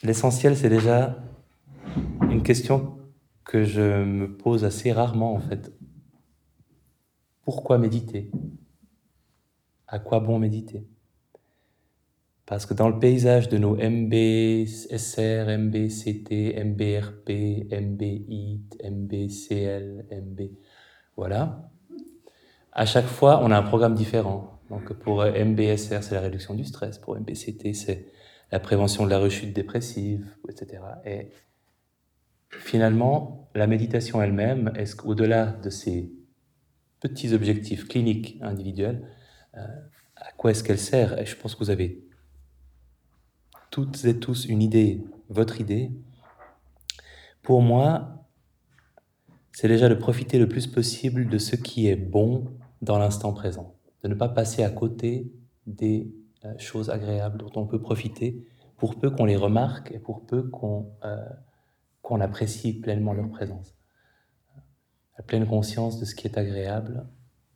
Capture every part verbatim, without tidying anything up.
l'essentiel, c'est déjà une question que je me pose assez rarement, en fait. Pourquoi méditer? À quoi bon méditer? Parce que dans le paysage de nos M B S R, M B C T, M B R P, M B I T, M B C L, M B... Voilà. À chaque fois, on a un programme différent. Donc pour M B S R, c'est la réduction du stress. Pour M B C T, c'est la prévention de la rechute dépressive, et cetera. Et finalement, la méditation elle-même, est-ce qu'au-delà de ces petits objectifs cliniques individuels, euh, à quoi est-ce qu'elle sert? Et je pense que vous avez toutes et tous une idée, votre idée. Pour moi, c'est déjà de profiter le plus possible de ce qui est bon dans l'instant présent, de ne pas passer à côté des euh, choses agréables dont on peut profiter, pour peu qu'on les remarque et pour peu qu'on euh, qu'on apprécie pleinement leur présence. La pleine conscience de ce qui est agréable,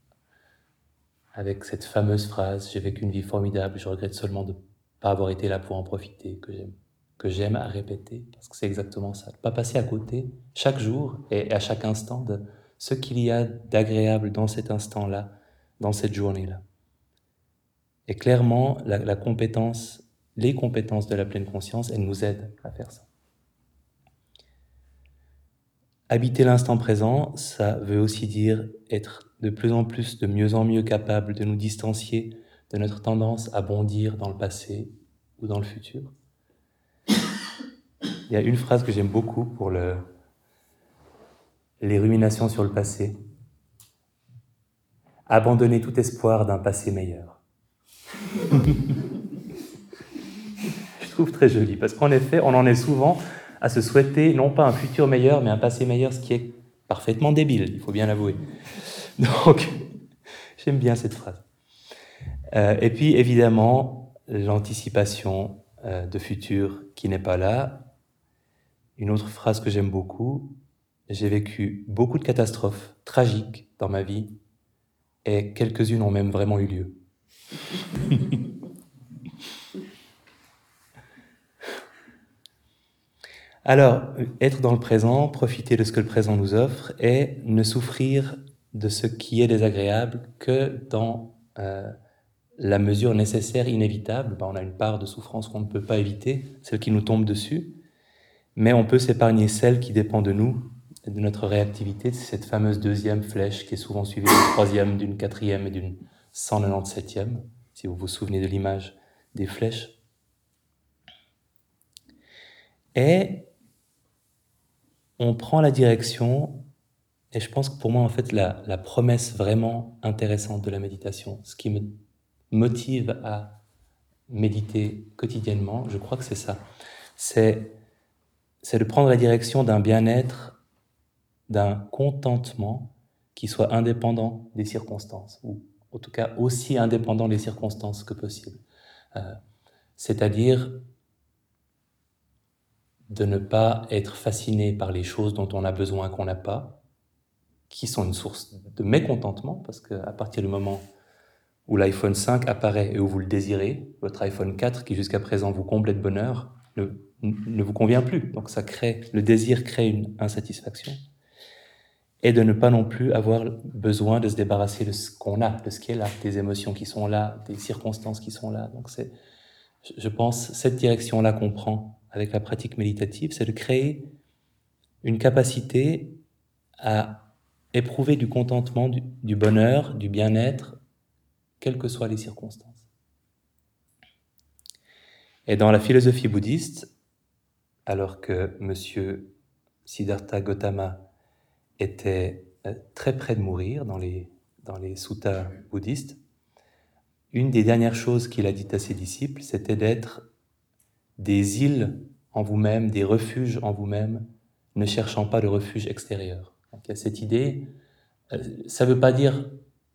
avec cette fameuse phrase « J'ai vécu une vie formidable, je regrette seulement de ne pas avoir été là pour en profiter », que j'aime, que j'aime à répéter, parce que c'est exactement ça. Ne pas passer à côté, chaque jour et à chaque instant, de ce qu'il y a d'agréable dans cet instant-là, dans cette journée-là. Et clairement, la, la compétence, les compétences de la pleine conscience, elles nous aident à faire ça. Habiter l'instant présent, ça veut aussi dire être de plus en plus, de mieux en mieux capable de nous distancier de notre tendance à bondir dans le passé ou dans le futur. Il y a une phrase que j'aime beaucoup pour le, les ruminations sur le passé. Abandonner tout espoir d'un passé meilleur. Je trouve très joli, parce qu'en effet, on en est souvent à se souhaiter, non pas un futur meilleur, mais un passé meilleur, ce qui est parfaitement débile, il faut bien l'avouer. Donc, j'aime bien cette phrase. Euh, et puis, évidemment, l'anticipation euh, de futur qui n'est pas là. Une autre phrase que j'aime beaucoup, j'ai vécu beaucoup de catastrophes tragiques dans ma vie, et quelques-unes ont même vraiment eu lieu. Alors, être dans le présent, profiter de ce que le présent nous offre, et ne souffrir de ce qui est désagréable que dans euh, la mesure nécessaire, inévitable. Ben, on a une part de souffrance qu'on ne peut pas éviter, celle qui nous tombe dessus, mais on peut s'épargner celle qui dépend de nous, de notre réactivité, c'est cette fameuse deuxième flèche qui est souvent suivie d'une troisième, d'une quatrième et d'une cent quatre-vingt-dix-septième, si vous vous souvenez de l'image des flèches. Et on prend la direction, et je pense que pour moi, en fait, la, la promesse vraiment intéressante de la méditation, ce qui me motive à méditer quotidiennement, je crois que c'est ça. C'est, c'est de prendre la direction d'un bien-être, d'un contentement qui soit indépendant des circonstances, ou en tout cas aussi indépendant des circonstances que possible. Euh, c'est-à-dire de ne pas être fasciné par les choses dont on a besoin qu'on n'a pas, qui sont une source de mécontentement, parce qu'à partir du moment où l'iPhone cinq apparaît et où vous le désirez, votre iPhone quatre, qui jusqu'à présent vous comblait de bonheur, ne, ne vous convient plus. Donc ça crée, le désir crée une insatisfaction. Et de ne pas non plus avoir besoin de se débarrasser de ce qu'on a, de ce qui est là, des émotions qui sont là, des circonstances qui sont là. Donc c'est, je pense, cette direction-là qu'on prend avec la pratique méditative, c'est de créer une capacité à éprouver du contentement, du, du bonheur, du bien-être, quelles que soient les circonstances. Et dans la philosophie bouddhiste, alors que monsieur Siddhartha Gautama était très près de mourir dans les, dans les suttas bouddhistes, une des dernières choses qu'il a dites à ses disciples, c'était d'être des îles en vous-même, des refuges en vous-même, ne cherchant pas de refuge extérieur. Donc il y a cette idée, ça ne veut pas dire,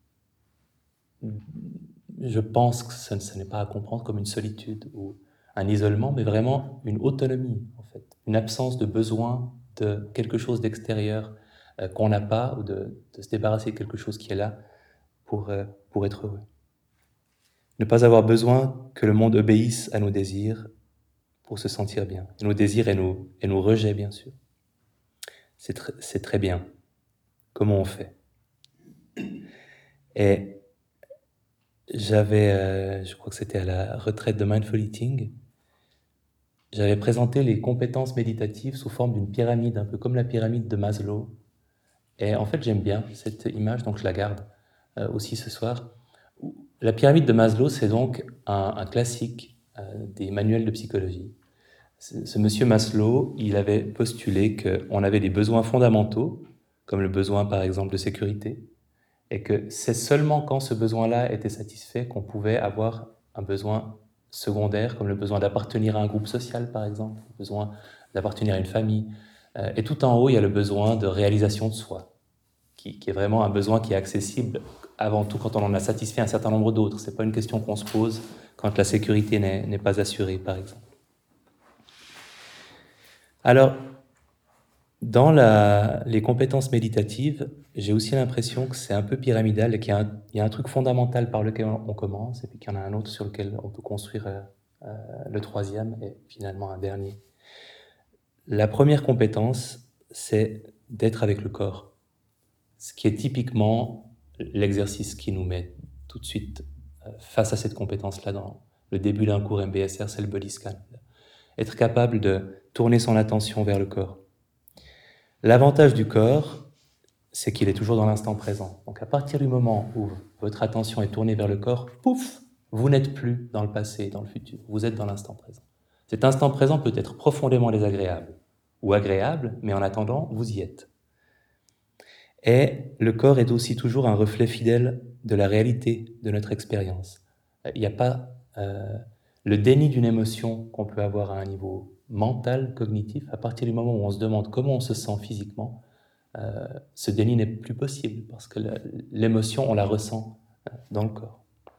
je pense que ce, ce n'est pas à comprendre comme une solitude ou un isolement, mais vraiment une autonomie, en fait, une absence de besoin de quelque chose d'extérieur euh, qu'on n'a pas, ou de, de se débarrasser de quelque chose qui est là pour, euh, pour être heureux. Ne pas avoir besoin que le monde obéisse à nos désirs, pour se sentir bien. Et nos désirs et nos, et nos rejets, bien sûr. C'est, tr- c'est très bien. Comment on fait? Et j'avais, euh, je crois que c'était à la retraite de Mindful Eating, j'avais présenté les compétences méditatives sous forme d'une pyramide, un peu comme la pyramide de Maslow. Et en fait, j'aime bien cette image, donc je la garde euh, aussi ce soir. La pyramide de Maslow, c'est donc un, un classique euh, des manuels de psychologie. Ce, ce monsieur Maslow, il avait postulé qu'on avait des besoins fondamentaux, comme le besoin par exemple de sécurité, et que c'est seulement quand ce besoin-là était satisfait qu'on pouvait avoir un besoin secondaire, comme le besoin d'appartenir à un groupe social par exemple, le besoin d'appartenir à une famille. Euh, et tout en haut, il y a le besoin de réalisation de soi, qui, qui est vraiment un besoin qui est accessible avant tout quand on en a satisfait un certain nombre d'autres. Ce n'est pas une question qu'on se pose quand la sécurité n'est, n'est pas assurée, par exemple. Alors, dans la, les compétences méditatives, j'ai aussi l'impression que c'est un peu pyramidal et qu'il y a, un, il y a un truc fondamental par lequel on commence et puis qu'il y en a un autre sur lequel on peut construire euh, euh, le troisième et finalement un dernier. La première compétence, c'est d'être avec le corps, ce qui est typiquement l'exercice qui nous met tout de suite euh, face à cette compétence-là dans le début d'un cours M B S R, c'est le body scan. Être capable de tourner son attention vers le corps. L'avantage du corps, c'est qu'il est toujours dans l'instant présent. Donc à partir du moment où votre attention est tournée vers le corps, pouf, vous n'êtes plus dans le passé, dans le futur, vous êtes dans l'instant présent. Cet instant présent peut être profondément désagréable ou agréable, mais en attendant, vous y êtes. Et le corps est aussi toujours un reflet fidèle de la réalité de notre expérience. Il n'y a pas euh, le déni d'une émotion qu'on peut avoir à un niveau mental, cognitif. À partir du moment où on se demande comment on se sent physiquement, euh, ce déni n'est plus possible parce que la, l'émotion, on la ressent dans le corps.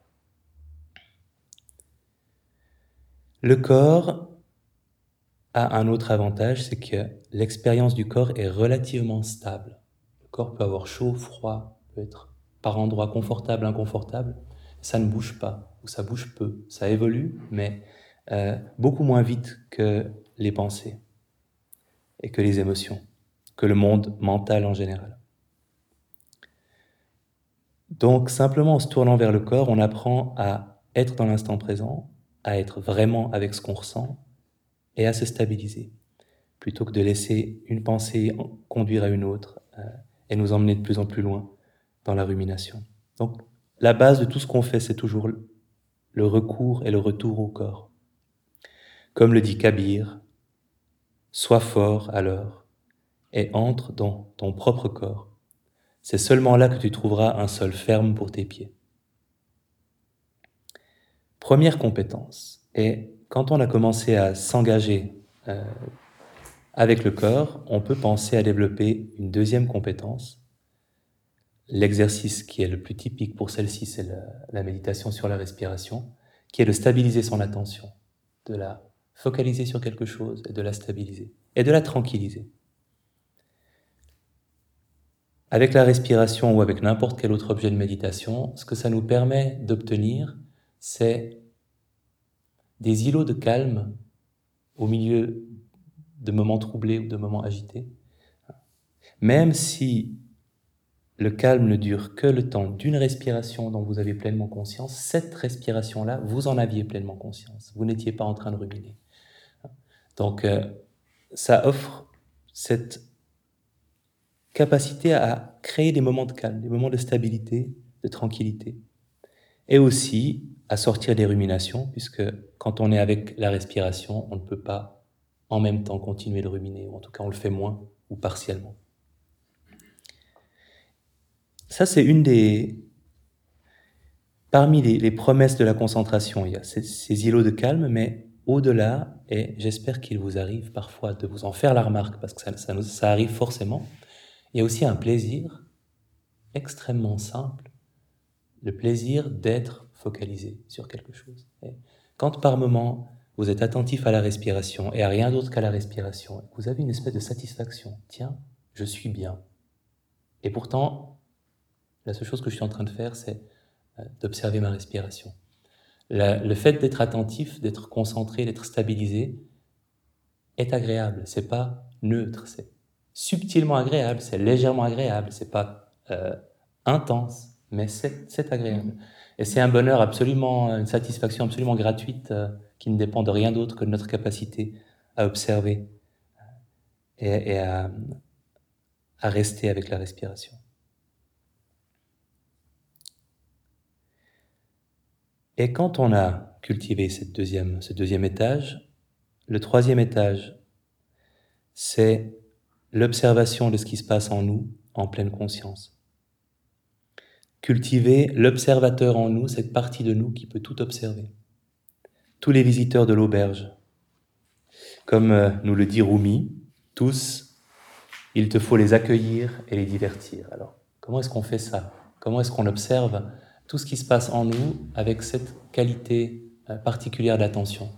Le corps a un autre avantage, c'est que l'expérience du corps est relativement stable. Le corps peut avoir chaud, froid, peut être par endroits confortable, inconfortable. Ça ne bouge pas, ou ça bouge peu. Ça évolue, mais euh, beaucoup moins vite que les pensées et que les émotions, que le monde mental en général. Donc, simplement en se tournant vers le corps, on apprend à être dans l'instant présent, à être vraiment avec ce qu'on ressent et à se stabiliser, plutôt que de laisser une pensée conduire à une autre euh, et nous emmener de plus en plus loin dans la rumination. Donc, la base de tout ce qu'on fait, c'est toujours le recours et le retour au corps. Comme le dit Kabir, sois fort alors et entre dans ton propre corps. C'est seulement là que tu trouveras un sol ferme pour tes pieds. Première compétence. Et quand on a commencé à s'engager euh, avec le corps, on peut penser à développer une deuxième compétence. L'exercice qui est le plus typique pour celle-ci, c'est la, la méditation sur la respiration, qui est de stabiliser son attention, de la focaliser sur quelque chose et de la stabiliser, et de la tranquilliser. Avec la respiration ou avec n'importe quel autre objet de méditation, ce que ça nous permet d'obtenir, c'est des îlots de calme au milieu de moments troublés ou de moments agités. Même si le calme ne dure que le temps d'une respiration dont vous avez pleinement conscience, cette respiration-là, vous en aviez pleinement conscience. Vous n'étiez pas en train de ruminer. Donc, euh, ça offre cette capacité à créer des moments de calme, des moments de stabilité, de tranquillité. Et aussi à sortir des ruminations, puisque quand on est avec la respiration, on ne peut pas en même temps continuer de ruminer, ou en tout cas on le fait moins ou partiellement. Ça, c'est une des... Parmi les, les promesses de la concentration, il y a ces, ces îlots de calme, mais au-delà, et j'espère qu'il vous arrive parfois de vous en faire la remarque, parce que ça, ça, nous, ça arrive forcément, il y a aussi un plaisir extrêmement simple, le plaisir d'être focalisé sur quelque chose. Et quand par moment, vous êtes attentif à la respiration et à rien d'autre qu'à la respiration, vous avez une espèce de satisfaction. Tiens, je suis bien. Et pourtant, la seule chose que je suis en train de faire, c'est d'observer ma respiration. La, le fait d'être attentif, d'être concentré, d'être stabilisé, est agréable. C'est pas neutre, c'est subtilement agréable, c'est légèrement agréable, c'est pas euh, intense, mais c'est, c'est agréable. Et c'est un bonheur absolument, une satisfaction absolument gratuite euh, qui ne dépend de rien d'autre que de notre capacité à observer et, et à, à rester avec la respiration. Et quand on a cultivé cette deuxième, ce deuxième étage, le troisième étage, c'est l'observation de ce qui se passe en nous en pleine conscience. Cultiver l'observateur en nous, cette partie de nous qui peut tout observer. Tous les visiteurs de l'auberge, comme euh, nous le dit Rumi, tous, il te faut les accueillir et les divertir. Alors, comment est-ce qu'on fait ça? Comment est-ce qu'on observe tout ce qui se passe en nous avec cette qualité euh, particulière d'attention?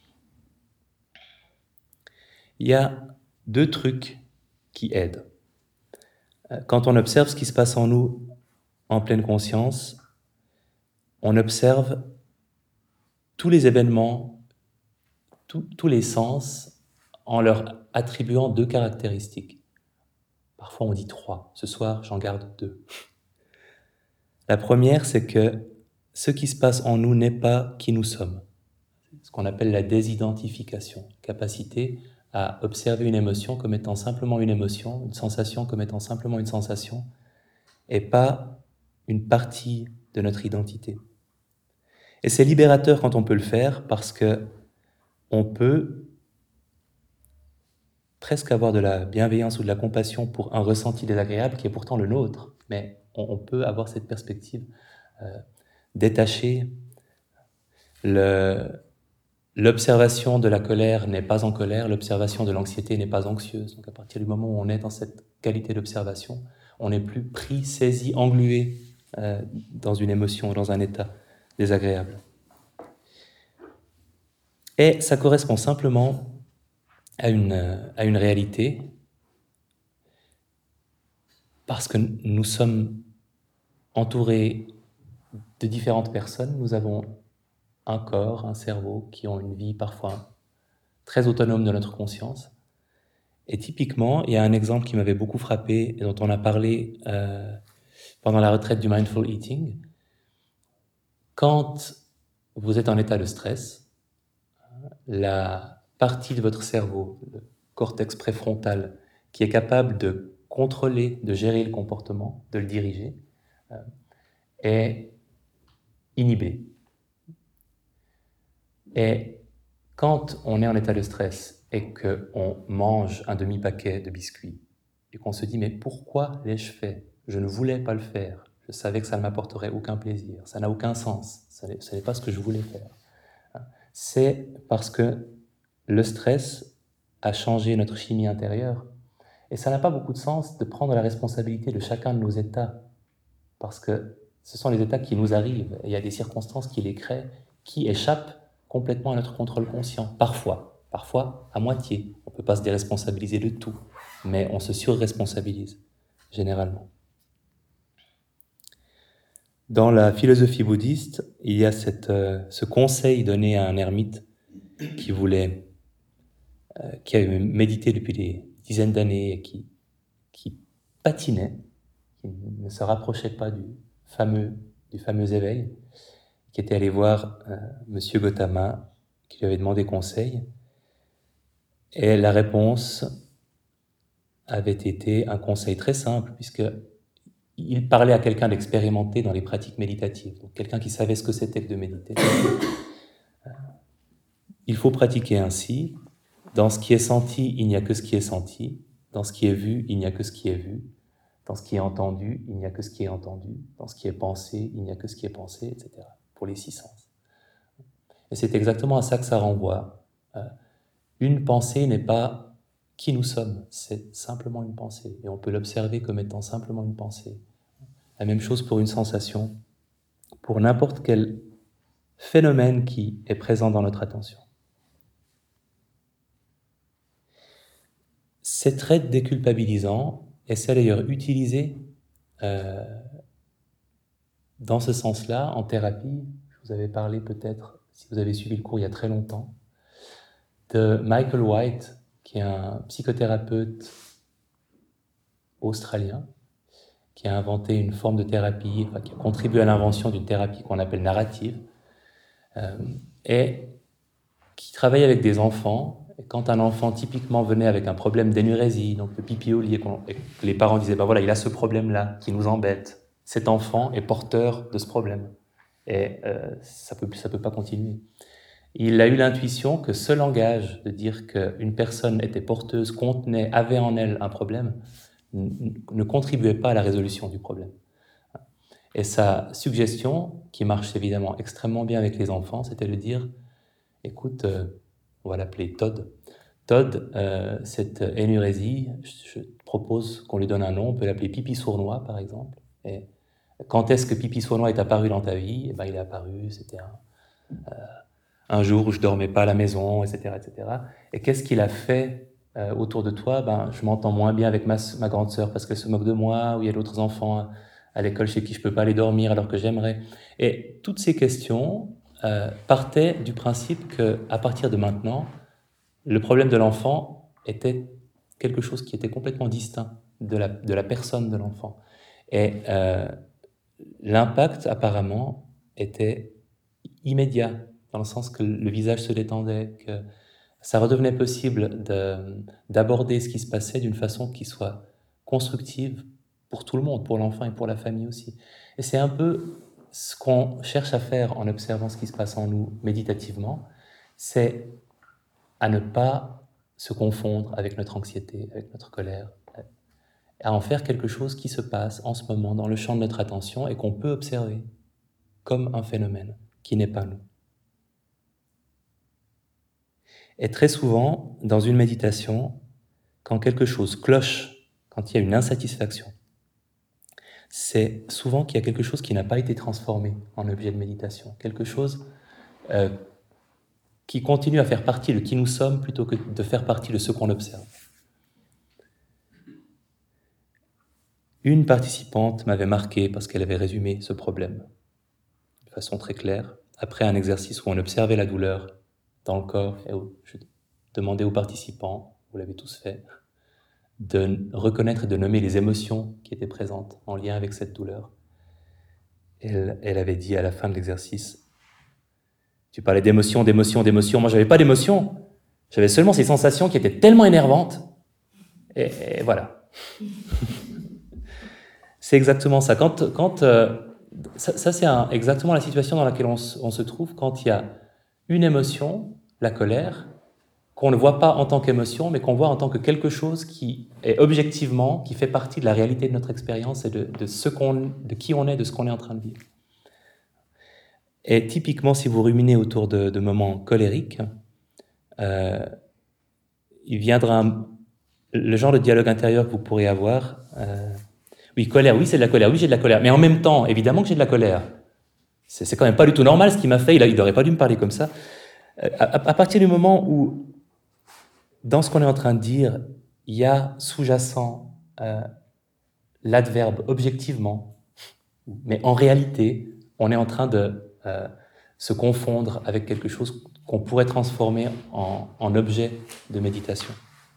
Il y a deux trucs qui aident. Quand on observe ce qui se passe en nous en pleine conscience, on observe tous les événements, tous, tous les sens, en leur attribuant deux caractéristiques. Parfois on dit trois. Ce soir, j'en garde deux. La première, c'est que ce qui se passe en nous n'est pas qui nous sommes. Ce qu'on appelle la désidentification, capacité à observer une émotion comme étant simplement une émotion, une sensation comme étant simplement une sensation, et pas une partie de notre identité. Et c'est libérateur quand on peut le faire, parce que on peut presque avoir de la bienveillance ou de la compassion pour un ressenti désagréable qui est pourtant le nôtre, mais on, on peut avoir cette perspective euh, détachée. Le, l'observation de la colère n'est pas en colère, l'observation de l'anxiété n'est pas anxieuse. Donc à partir du moment où on est dans cette qualité d'observation, on n'est plus pris, saisi, englué euh, dans une émotion, dans un état désagréable. Et ça correspond simplement à une, à une réalité, parce que nous sommes entourés de différentes personnes, nous avons un corps, un cerveau, qui ont une vie parfois très autonome de notre conscience. Et typiquement, il y a un exemple qui m'avait beaucoup frappé et dont on a parlé euh, pendant la retraite du Mindful Eating. Quand vous êtes en état de stress, la partie de votre cerveau, le cortex préfrontal, qui est capable de contrôler, de gérer le comportement, de le diriger, euh, est inhibée. Et quand on est en état de stress et qu'on mange un demi-paquet de biscuits et qu'on se dit « mais pourquoi l'ai-je fait? Je ne voulais pas le faire. Je savais que ça ne m'apporterait aucun plaisir. Ça n'a aucun sens. Ce n'est, ce n'est pas ce que je voulais faire. » C'est parce que le stress a changé notre chimie intérieure. Et ça n'a pas beaucoup de sens de prendre la responsabilité de chacun de nos états, parce que ce sont les états qui nous arrivent. Et il y a des circonstances qui les créent, qui échappent complètement à notre contrôle conscient. Parfois, parfois à moitié. On ne peut pas se déresponsabiliser de tout, mais on se surresponsabilise, généralement. Dans la philosophie bouddhiste, il y a cette, euh, ce conseil donné à un ermite qui voulait, euh, qui avait médité depuis des dizaines d'années et qui, qui patinait, qui ne se rapprochait pas du fameux, du fameux éveil, qui était allé voir euh, Monsieur Gautama, qui lui avait demandé conseil, et la réponse avait été un conseil très simple, puisque il parlait à quelqu'un d'expérimenté dans les pratiques méditatives, donc quelqu'un qui savait ce que c'était que de méditer. Il faut pratiquer ainsi. Dans ce qui est senti, il n'y a que ce qui est senti. Dans ce qui est vu, il n'y a que ce qui est vu. Dans ce qui est entendu, il n'y a que ce qui est entendu. Dans ce qui est pensé, il n'y a que ce qui est pensé, et cetera. Pour les six sens. Et c'est exactement à ça que ça renvoie. Une pensée n'est pas qui nous sommes, c'est simplement une pensée. Et on peut l'observer comme étant simplement une pensée. La même chose pour une sensation, pour n'importe quel phénomène qui est présent dans notre attention. C'est très déculpabilisant, et c'est d'ailleurs utilisé euh, dans ce sens-là en thérapie. Je vous avais parlé peut-être, si vous avez suivi le cours il y a très longtemps, de Michael White, qui est un psychothérapeute australien, qui a inventé une forme de thérapie, enfin, qui a contribué à l'invention d'une thérapie qu'on appelle narrative, euh, et qui travaille avec des enfants. Et quand un enfant typiquement venait avec un problème d'énurésie, donc de pipi au lit, et, et que les parents disaient, ben voilà, il a ce problème-là qui nous embête, cet enfant est porteur de ce problème, et euh, ça peut, ça peut pas continuer. Il a eu l'intuition que ce langage de dire qu'une personne était porteuse, contenait, avait en elle un problème, ne contribuait pas à la résolution du problème. Et sa suggestion, qui marche évidemment extrêmement bien avec les enfants, c'était de dire, écoute, euh, on va l'appeler Todd. Todd, euh, cette énurésie, je, je propose qu'on lui donne un nom, on peut l'appeler pipi sournois par exemple. Et quand est-ce que pipi sournois est apparu dans ta vie? Eh ben, il est apparu, c'était un, euh, un jour où je dormais pas à la maison, et cetera, et cetera. Et qu'est-ce qu'il a fait euh, autour de toi? Ben, je m'entends moins bien avec ma, ma grande sœur parce qu'elle se moque de moi, ou il y a d'autres enfants à l'école chez qui je peux pas aller dormir alors que j'aimerais. Et toutes ces questions euh, partaient du principe que, à partir de maintenant, le problème de l'enfant était quelque chose qui était complètement distinct de la, de la personne de l'enfant. Et euh, l'impact, apparemment, était immédiat, dans le sens que le visage se détendait, que ça redevenait possible de, d'aborder ce qui se passait d'une façon qui soit constructive pour tout le monde, pour l'enfant et pour la famille aussi. Et c'est un peu ce qu'on cherche à faire en observant ce qui se passe en nous méditativement, c'est à ne pas se confondre avec notre anxiété, avec notre colère, à en faire quelque chose qui se passe en ce moment dans le champ de notre attention et qu'on peut observer comme un phénomène qui n'est pas nous. Et très souvent, dans une méditation, quand quelque chose cloche, quand il y a une insatisfaction, c'est souvent qu'il y a quelque chose qui n'a pas été transformé en objet de méditation, quelque chose euh, qui continue à faire partie de qui nous sommes plutôt que de faire partie de ce qu'on observe. Une participante m'avait marqué parce qu'elle avait résumé ce problème de façon très claire, après un exercice où on observait la douleur dans le corps et où je demandais aux participants, vous l'avez tous fait, de reconnaître et de nommer les émotions qui étaient présentes en lien avec cette douleur. Elle, elle avait dit à la fin de l'exercice, tu parlais d'émotions, d'émotions, d'émotions, moi j'avais pas d'émotions, j'avais seulement ces sensations qui étaient tellement énervantes, et, et voilà. C'est exactement ça. Quand, quand, euh, ça, ça c'est un, exactement la situation dans laquelle on, on se trouve quand il y a une émotion, la colère, qu'on ne voit pas en tant qu'émotion, mais qu'on voit en tant que quelque chose qui est objectivement, qui fait partie de la réalité de notre expérience et de, de, ce qu'on, de qui on est, de ce qu'on est en train de vivre. Et typiquement, si vous ruminez autour de, de moments colériques, euh, il viendra un, le genre de dialogue intérieur que vous pourrez avoir. Euh, oui, colère, oui, c'est de la colère, oui, j'ai de la colère. Mais en même temps, évidemment que j'ai de la colère. C'est, c'est quand même pas du tout normal ce qu'il m'a fait, il n'aurait pas dû me parler comme ça. Euh, à, à partir du moment où, dans ce qu'on est en train de dire, il y a sous-jacent euh, l'adverbe objectivement, mais en réalité, on est en train de euh, se confondre avec quelque chose qu'on pourrait transformer en, en objet de méditation.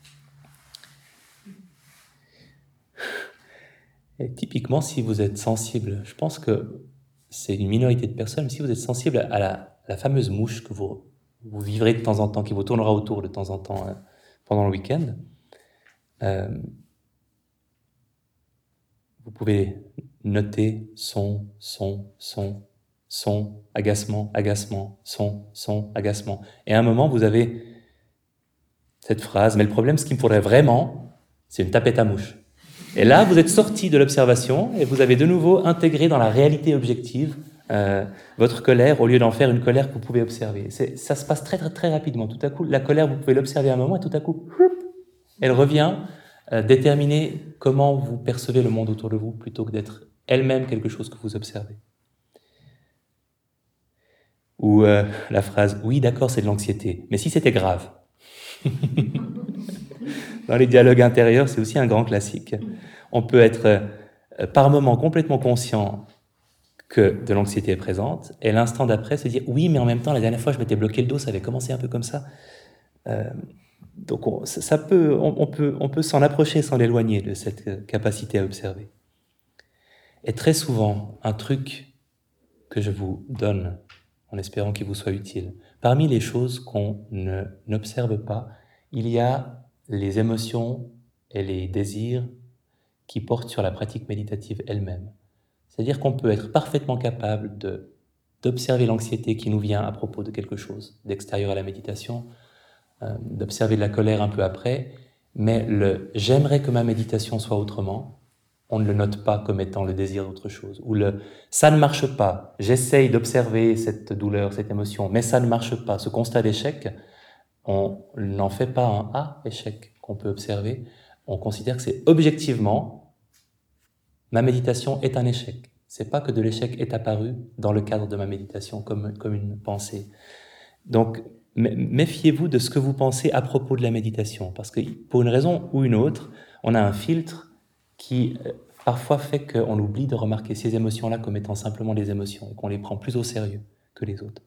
Et typiquement, si vous êtes sensible, je pense que c'est une minorité de personnes, mais si vous êtes sensible à la, la fameuse mouche que vous, vous vivrez de temps en temps, qui vous tournera autour de temps en temps euh, pendant le week-end, euh, vous pouvez noter son, son, son, son, agacement, agacement, son, son, agacement. Et à un moment, vous avez cette phrase, mais le problème, ce qu'il me faudrait vraiment, c'est une tapette à mouche. Et là, vous êtes sorti de l'observation et vous avez de nouveau intégré dans la réalité objective euh, votre colère au lieu d'en faire une colère que vous pouvez observer. C'est, ça se passe très, très, très rapidement. Tout à coup, la colère, vous pouvez l'observer à un moment et tout à coup, elle revient euh, déterminer comment vous percevez le monde autour de vous plutôt que d'être elle-même quelque chose que vous observez. Ou euh, la phrase « oui, d'accord, c'est de l'anxiété, mais si c'était grave ?» Dans les dialogues intérieurs, c'est aussi un grand classique. On peut être euh, par moments complètement conscient que de l'anxiété est présente, et l'instant d'après se dire « oui, mais en même temps, la dernière fois, je m'étais bloqué le dos, ça avait commencé un peu comme ça. Euh, Donc on, ça, ça peut, on, on peut, on peut s'en approcher sans l'éloigner de cette capacité à observer. Et très souvent, un truc que je vous donne, en espérant qu'il vous soit utile, parmi les choses qu'on ne, n'observe pas, il y a les émotions et les désirs qui portent sur la pratique méditative elle-même. C'est-à-dire qu'on peut être parfaitement capable de, d'observer l'anxiété qui nous vient à propos de quelque chose, d'extérieur à la méditation, euh, d'observer de la colère un peu après, mais le « j'aimerais que ma méditation soit autrement », on ne le note pas comme étant le désir d'autre chose. Ou le « ça ne marche pas, j'essaye d'observer cette douleur, cette émotion, mais ça ne marche pas », ce constat d'échec, on n'en fait pas un « ah, échec » qu'on peut observer, on considère que c'est objectivement, ma méditation est un échec. C'est pas que de l'échec est apparu dans le cadre de ma méditation comme, comme une pensée. Donc, méfiez-vous de ce que vous pensez à propos de la méditation, parce que pour une raison ou une autre, on a un filtre qui euh, parfois fait qu'on oublie de remarquer ces émotions-là comme étant simplement des émotions, et qu'on les prend plus au sérieux que les autres.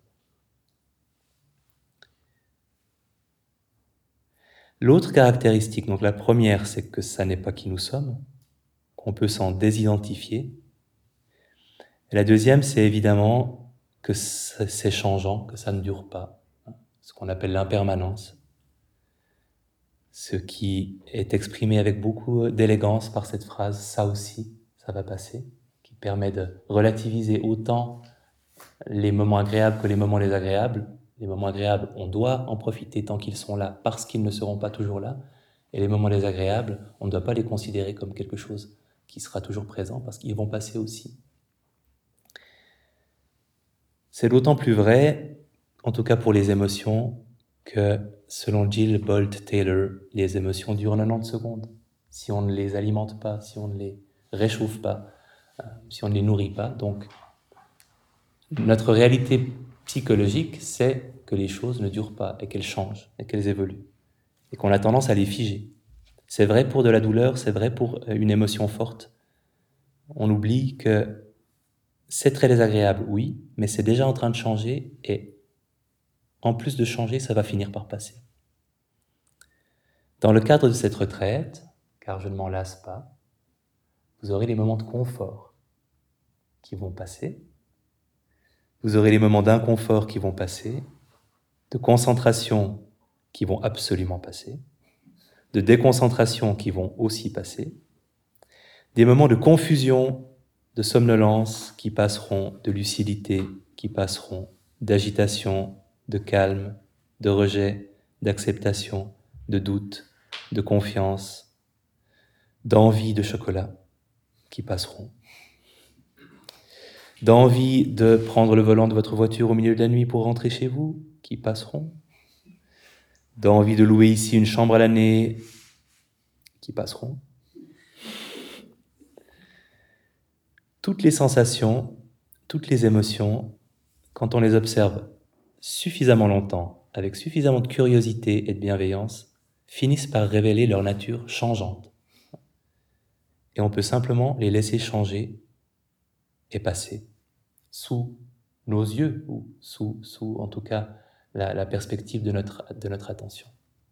L'autre caractéristique, donc la première, c'est que ça n'est pas qui nous sommes, qu'on peut s'en désidentifier. Et la deuxième, c'est évidemment que c'est changeant, que ça ne dure pas, hein, ce qu'on appelle l'impermanence. Ce qui est exprimé avec beaucoup d'élégance par cette phrase « ça aussi, ça va passer », qui permet de relativiser autant les moments agréables que les moments désagréables. Les moments agréables, on doit en profiter tant qu'ils sont là, parce qu'ils ne seront pas toujours là. Et les moments désagréables, on ne doit pas les considérer comme quelque chose qui sera toujours présent, parce qu'ils vont passer aussi. C'est d'autant plus vrai, en tout cas pour les émotions, que selon Jill Bolte Taylor, les émotions durent quatre-vingt-dix secondes. Si on ne les alimente pas, si on ne les réchauffe pas, euh, si on ne les nourrit pas. Donc, notre réalité psychologique, c'est que les choses ne durent pas et qu'elles changent et qu'elles évoluent. Et qu'on a tendance à les figer. C'est vrai pour de la douleur, c'est vrai pour une émotion forte. On oublie que c'est très désagréable, oui, mais c'est déjà en train de changer et en plus de changer, ça va finir par passer. Dans le cadre de cette retraite, car je ne m'en lasse pas, vous aurez les moments de confort qui vont passer, vous aurez les moments d'inconfort qui vont passer, de concentration qui vont absolument passer, de déconcentration qui vont aussi passer, des moments de confusion, de somnolence qui passeront, de lucidité qui passeront, d'agitation, de calme, de rejet, d'acceptation, de doute, de confiance, d'envie de chocolat qui passeront, d'envie de prendre le volant de votre voiture au milieu de la nuit pour rentrer chez vous qui passeront, d'envie de louer ici une chambre à l'année qui passeront. Toutes les sensations, toutes les émotions, quand on les observe suffisamment longtemps, avec suffisamment de curiosité et de bienveillance, finissent par révéler leur nature changeante. Et on peut simplement les laisser changer et passer sous nos yeux, ou sous, sous en tout cas, la, la perspective de notre, de notre attention.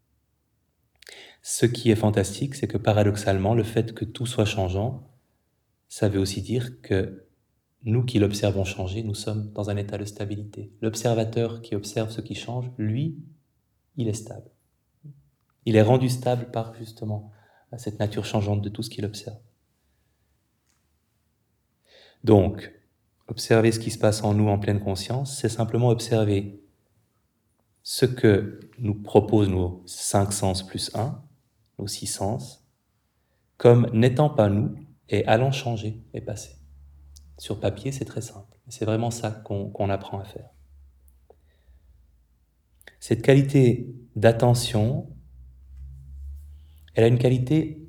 Ce qui est fantastique, c'est que paradoxalement, le fait que tout soit changeant, ça veut aussi dire que nous qui l'observons changer, nous sommes dans un état de stabilité. L'observateur qui observe ce qui change, lui, il est stable. Il est rendu stable par, justement, cette nature changeante de tout ce qu'il observe. Donc, observer ce qui se passe en nous en pleine conscience, c'est simplement observer ce que nous proposent nos cinq sens plus un, nos six sens, comme n'étant pas nous et allant changer et passer. Sur papier, c'est très simple. C'est vraiment ça qu'on, qu'on apprend à faire. Cette qualité d'attention, elle a une qualité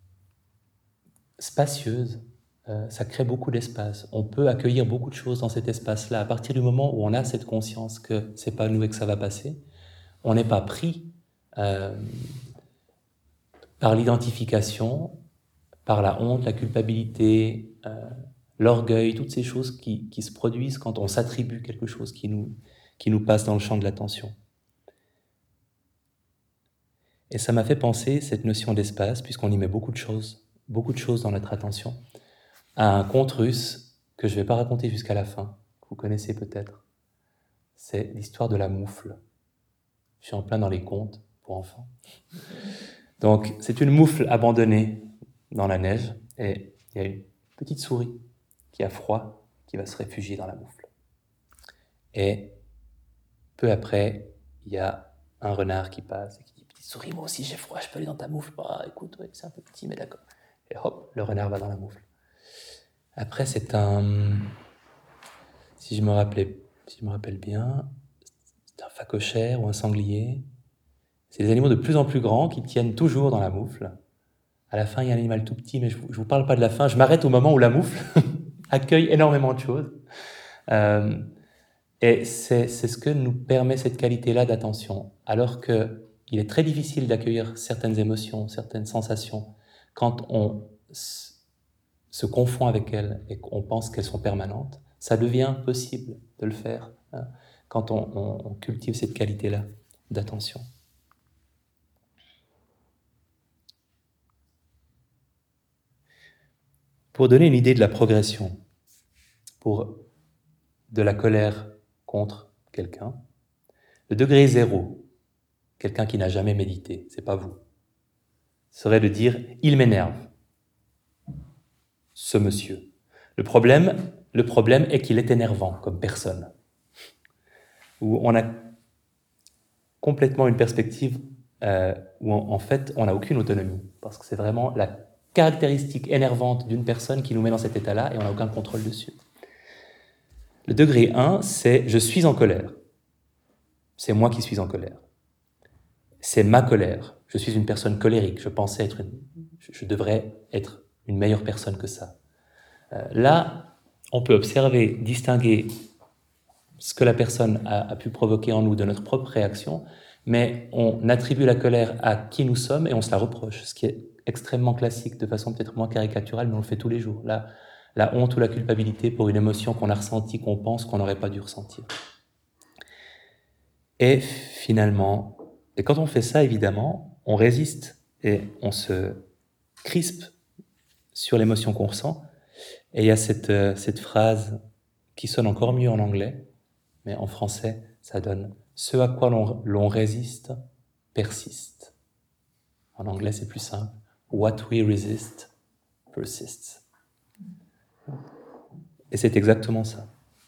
spacieuse. Euh, ça crée beaucoup d'espace. On peut accueillir beaucoup de choses dans cet espace-là. À partir du moment où on a cette conscience que c'est pas nous et que ça va passer, on n'est pas pris euh, par l'identification, par la honte, la culpabilité, euh, l'orgueil, toutes ces choses qui, qui se produisent quand on s'attribue quelque chose qui nous, qui nous passe dans le champ de l'attention. Et ça m'a fait penser, cette notion d'espace, puisqu'on y met beaucoup de choses, beaucoup de choses dans notre attention, à un conte russe que je ne vais pas raconter jusqu'à la fin, que vous connaissez peut-être. C'est l'histoire de la moufle. Je suis en plein dans les contes pour enfants. Donc, c'est une moufle abandonnée dans la neige, et il y a une petite souris qui a froid, qui va se réfugier dans la moufle. Et peu après, il y a un renard qui passe et qui dit « Petite souris, moi aussi j'ai froid, je peux aller dans ta moufle. Ah, écoute, ouais, c'est un peu petit, mais d'accord. » Et hop, le renard va dans la moufle. Après, c'est un... Si je me rappelais, si je me rappelle bien, c'est un phacochère ou un sanglier. C'est des animaux de plus en plus grands qui tiennent toujours dans la moufle. À la fin, il y a un animal tout petit, mais je ne vous parle pas de la fin. Je m'arrête au moment où la moufle accueille énormément de choses. Euh, et c'est, c'est ce que nous permet cette qualité-là d'attention. Alors qu'il est très difficile d'accueillir certaines émotions, certaines sensations, quand on s- se confond avec elles et qu'on pense qu'elles sont permanentes, ça devient possible de le faire, hein, quand on, on, on cultive cette qualité-là d'attention. Pour donner une idée de la progression, pour de la colère contre quelqu'un, le degré zéro, quelqu'un qui n'a jamais médité, c'est pas vous, serait de dire « il m'énerve, ce monsieur ». Le problème, le problème est qu'il est énervant comme personne. Où on a complètement une perspective euh, où en, en fait on n'a aucune autonomie, parce que c'est vraiment la caractéristique énervante d'une personne qui nous met dans cet état-là et on n'a aucun contrôle dessus. Le degré un, c'est « je suis en colère ». C'est moi qui suis en colère. C'est ma colère. Je suis une personne colérique. Je pensais être une... Je devrais être une meilleure personne que ça. Euh, là, on peut observer, distinguer ce que la personne a, a pu provoquer en nous de notre propre réaction, mais on attribue la colère à qui nous sommes et on se la reproche, ce qui est extrêmement classique, de façon peut-être moins caricaturale, mais on le fait tous les jours. Là, la honte ou la culpabilité pour une émotion qu'on a ressentie, qu'on pense qu'on n'aurait pas dû ressentir. Et finalement, et quand on fait ça, évidemment, on résiste et on se crispe sur l'émotion qu'on ressent. Et il y a cette, euh, cette phrase qui sonne encore mieux en anglais, mais en français, ça donne « ce à quoi l'on, l'on résiste persiste ». En anglais, c'est plus simple. « What we resist persists ». Et c'est exactement ça.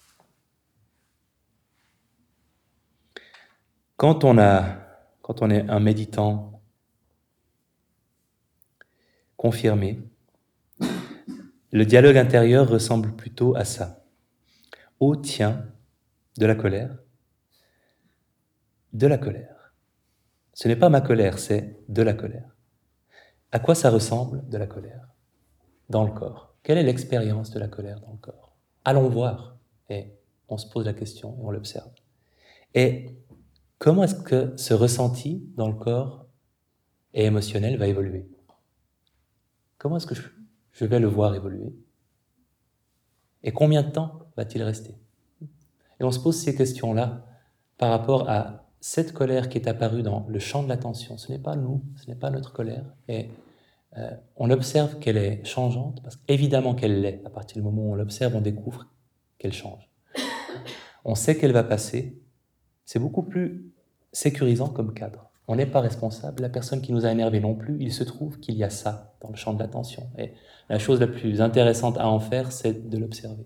Quand on, a, quand on est un méditant confirmé, le dialogue intérieur ressemble plutôt à ça. « Oh tiens, de la colère, de la colère. » Ce n'est pas ma colère, c'est de la colère. À quoi ça ressemble, de la colère, dans le corps? Quelle est l'expérience de la colère dans le corps? Allons voir. Et on se pose la question et on l'observe. Et comment est-ce que ce ressenti dans le corps et émotionnel va évoluer? Comment est-ce que je, je vais le voir évoluer? Et combien de temps va-t-il rester? Et on se pose ces questions-là par rapport à cette colère qui est apparue dans le champ de l'attention. Ce n'est pas nous, ce n'est pas notre colère. Et euh, on observe qu'elle est changeante, parce qu'évidemment qu'elle l'est. À partir du moment où on l'observe, on découvre qu'elle change. On sait qu'elle va passer. C'est beaucoup plus sécurisant comme cadre. On n'est pas responsable, la personne qui nous a énervés non plus. Il se trouve qu'il y a ça dans le champ de l'attention. Et la chose la plus intéressante à en faire, c'est de l'observer.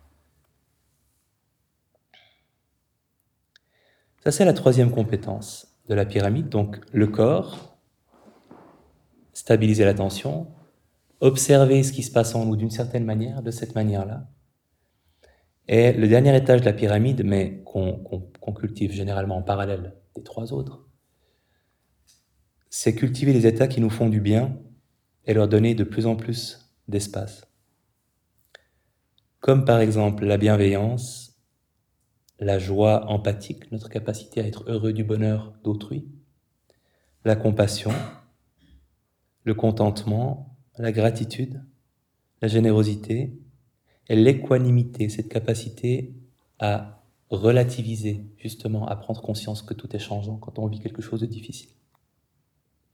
Ça, c'est la troisième compétence de la pyramide. Donc, le corps, stabiliser l'attention, observer ce qui se passe en nous d'une certaine manière, de cette manière-là. Et le dernier étage de la pyramide, mais qu'on, qu'on, qu'on cultive généralement en parallèle des trois autres, c'est cultiver les états qui nous font du bien et leur donner de plus en plus d'espace. Comme par exemple la bienveillance, la joie empathique, notre capacité à être heureux du bonheur d'autrui, la compassion, le contentement, la gratitude, la générosité et l'équanimité, cette capacité à relativiser, justement, à prendre conscience que tout est changeant quand on vit quelque chose de difficile.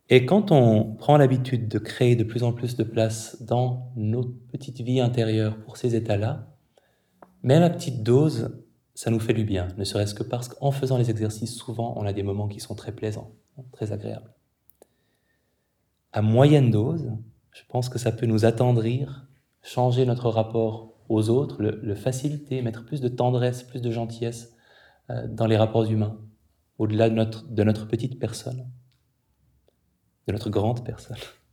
Et quand on prend l'habitude de créer de plus en plus de place dans notre petite vie intérieure pour ces états-là, même à petite dose, ça nous fait du bien, ne serait-ce que parce qu'en faisant les exercices, souvent, on a des moments qui sont très plaisants, très agréables. À moyenne dose, je pense que ça peut nous attendrir, changer notre rapport aux autres, le, le faciliter, mettre plus de tendresse, plus de gentillesse euh, dans les rapports humains, au-delà de notre, de notre petite personne, de notre grande personne.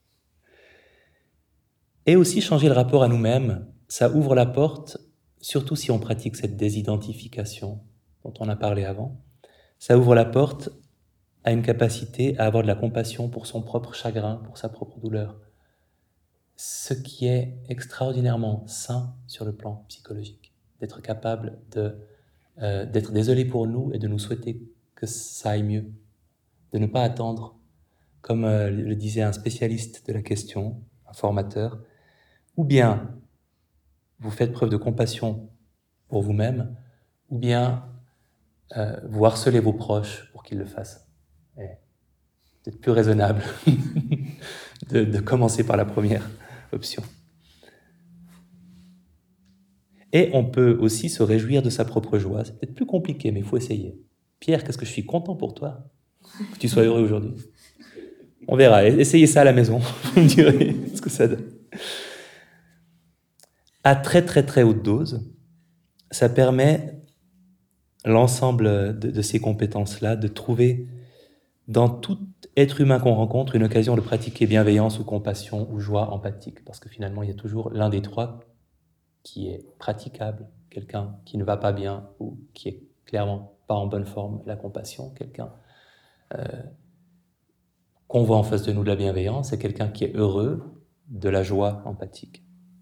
Et aussi changer le rapport à nous-mêmes, ça ouvre la porte, surtout si on pratique cette désidentification dont on a parlé avant, ça ouvre la porte à une capacité à avoir de la compassion pour son propre chagrin, pour sa propre douleur. Ce qui est extraordinairement sain sur le plan psychologique, d'être capable de, euh, d'être désolé pour nous et de nous souhaiter que ça aille mieux, de ne pas attendre, comme euh, le disait un spécialiste de la question, un formateur, ou bien vous faites preuve de compassion pour vous-même, ou bien euh, vous harcelez vos proches pour qu'ils le fassent. Et c'est plus raisonnable de, de commencer par la première option. Et on peut aussi se réjouir de sa propre joie. C'est peut-être plus compliqué, mais il faut essayer. Pierre, qu'est-ce que je suis content pour toi, que tu sois heureux aujourd'hui. On verra, essayez ça à la maison, vous me direz ce que ça donne. À très très très haute dose, ça permet l'ensemble de, de ces compétences-là de trouver dans tout être humain qu'on rencontre une occasion de pratiquer bienveillance ou compassion ou joie empathique, parce que finalement il y a toujours l'un des trois qui est praticable, quelqu'un qui ne va pas bien ou qui est clairement pas en bonne forme, la compassion, quelqu'un euh, qu'on voit en face de nous de la bienveillance, et quelqu'un qui est heureux de la joie empathique.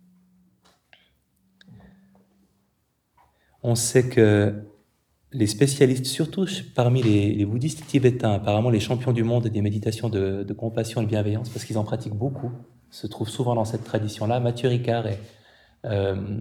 On sait que les spécialistes, surtout parmi les, les bouddhistes tibétains, apparemment les champions du monde des méditations de, de compassion et de bienveillance, parce qu'ils en pratiquent beaucoup, se trouvent souvent dans cette tradition-là. Matthieu Ricard est euh,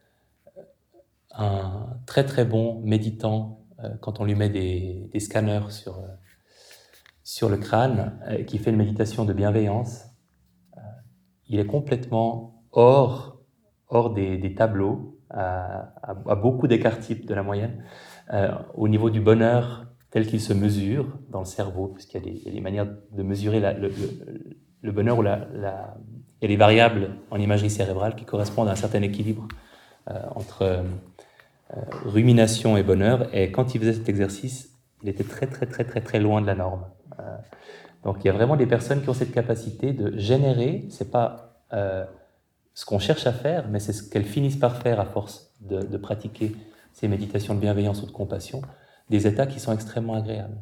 un très très bon méditant euh, quand on lui met des, des scanners sur, euh, sur le crâne, euh, qui fait une méditation de bienveillance. Euh, il est complètement hors, hors des, des tableaux, à, à, à beaucoup d'écart type de la moyenne. Euh, au niveau du bonheur tel qu'il se mesure dans le cerveau, puisqu'il y a des, il y a des manières de mesurer la, le, le, le bonheur ou la, la, il y a des variables en imagerie cérébrale qui correspondent à un certain équilibre euh, entre euh, rumination et bonheur. Et quand il faisait cet exercice, il était très très très très très loin de la norme. Euh, donc il y a vraiment des personnes qui ont cette capacité de générer, c'est pas euh, ce qu'on cherche à faire, mais c'est ce qu'elles finissent par faire à force de, de pratiquer ces méditations de bienveillance ou de compassion, des états qui sont extrêmement agréables.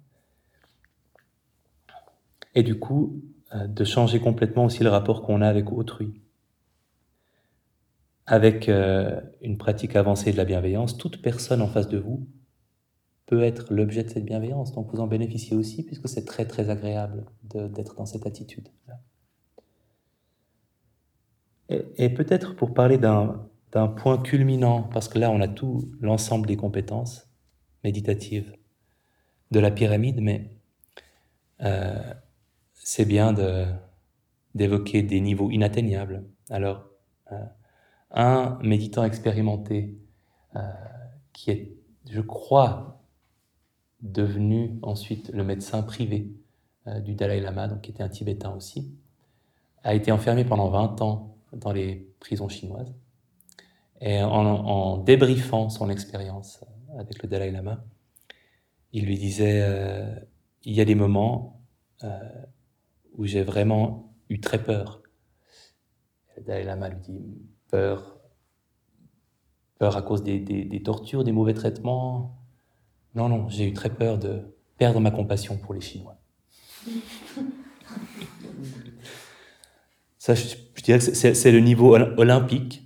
Et du coup, euh, de changer complètement aussi le rapport qu'on a avec autrui. Avec euh, une pratique avancée de la bienveillance, toute personne en face de vous peut être l'objet de cette bienveillance. Donc vous en bénéficiez aussi, puisque c'est très très agréable de, d'être dans cette attitude. Et, et peut-être pour parler d'un, d'un point culminant, parce que là on a tout l'ensemble des compétences méditatives de la pyramide, mais euh, c'est bien de, d'évoquer des niveaux inatteignables. Alors, euh, un méditant expérimenté euh, qui est, je crois, devenu ensuite le médecin privé euh, du Dalai Lama, donc qui était un Tibétain aussi, a été enfermé pendant vingt ans dans les prisons chinoises. Et en, en débriefant son expérience avec le Dalai Lama, il lui disait euh, « Il y a des moments euh, où j'ai vraiment eu très peur. » Le Dalai Lama lui dit « Peur, peur à cause des, des, des tortures, des mauvais traitements. Non, non, j'ai eu très peur de perdre ma compassion pour les Chinois. » Ça, je, je dirais que c'est, c'est le niveau olympique.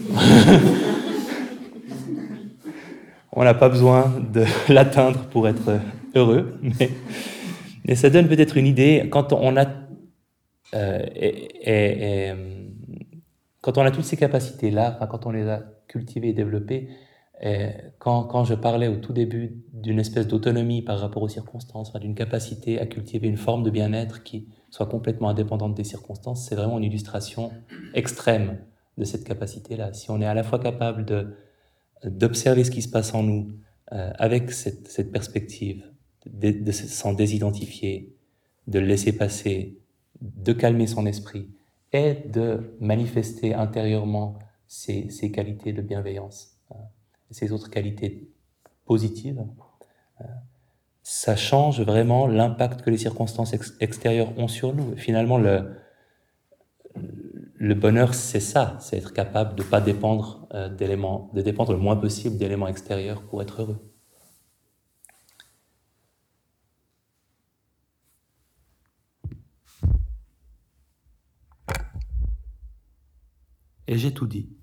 On n'a pas besoin de l'atteindre pour être heureux, mais, mais ça donne peut-être une idée. Quand on a, euh, et, et, et, quand on a toutes ces capacités-là, enfin, quand on les a cultivées et développées, Et quand, quand je parlais au tout début d'une espèce d'autonomie par rapport aux circonstances, enfin, d'une capacité à cultiver une forme de bien-être qui soit complètement indépendante des circonstances, c'est vraiment une illustration extrême de cette capacité-là. Si on est à la fois capable de, d'observer ce qui se passe en nous euh, avec cette, cette perspective, de, de s'en désidentifier, de le laisser passer, de calmer son esprit et de manifester intérieurement ses, ses qualités de bienveillance, euh, ses autres qualités positives, euh, ça change vraiment l'impact que les circonstances ex- extérieures ont sur nous. Finalement, le, le bonheur, c'est ça, c'est être capable de pas dépendre euh, d'éléments, de dépendre le moins possible d'éléments extérieurs pour être heureux. Et j'ai tout dit.